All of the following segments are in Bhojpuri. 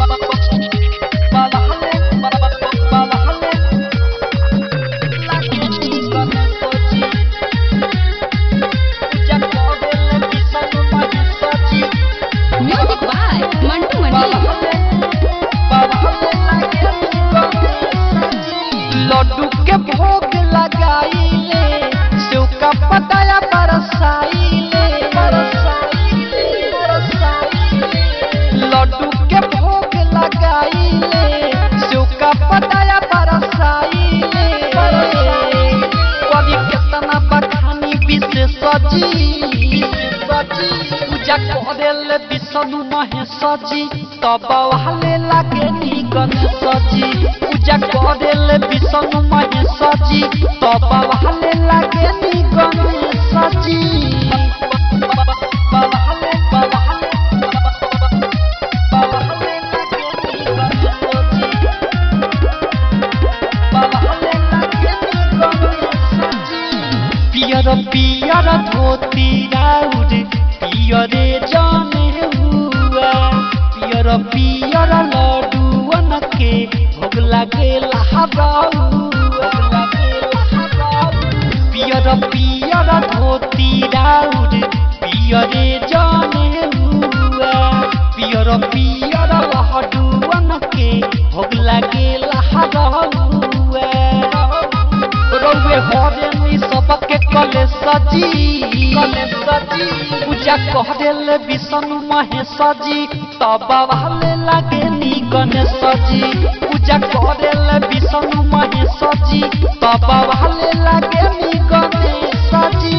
लड्डू के भोग लगाइले सेव का पताया बरसाइले लड्डू के भोग लगाइले सेव का पताया बरसाइले कभी कितना बखानी विशेष सजी पूजा करेले विष्णु महेश जी तब वाले लागे नी गणेश जी पूजा करेले विष्णु महेश जी तब वाले लागे नी गणेश जी पियर पियर धोती राउर पियरे जाने हुआ पियर पियर लड्डूअन के भोग लागे पियर पियर धोती राउर पियरे जाने हुआ पियर पियर लड्डूअन के भोग लागे रौवे हरेनी सबके कले सजी पूजा करेले विष्णु महेश जी तब वाले लागे नी गणेश जी पूजा करेले विष्णु महेश जी तब वाले लागे नी गणेश जी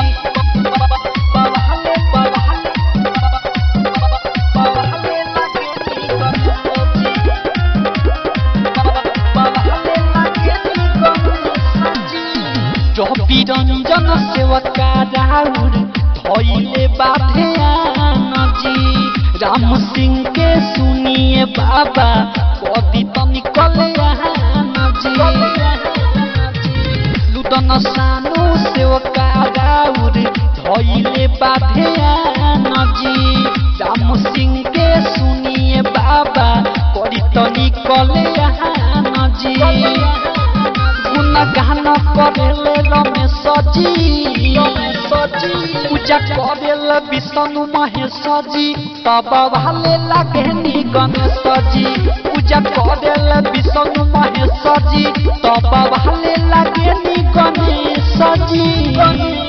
रंजन सेवका राउर धैले बाध्यान जी राम सिंह के सुनिए बाबा कदी तनी कल्याण जी लुदन सानो सेवका राउर धैले बाध्यान जी राम सिंह के सुनिए बाबा कदी तनी कल्याण जी गाना करेले रमेश जी पूजा करेले विष्णु महेश जी तब वाले लागे नी गणेश जी पूजा करेले विष्णु महेश जी तब वाले लागे नी गणेश जी।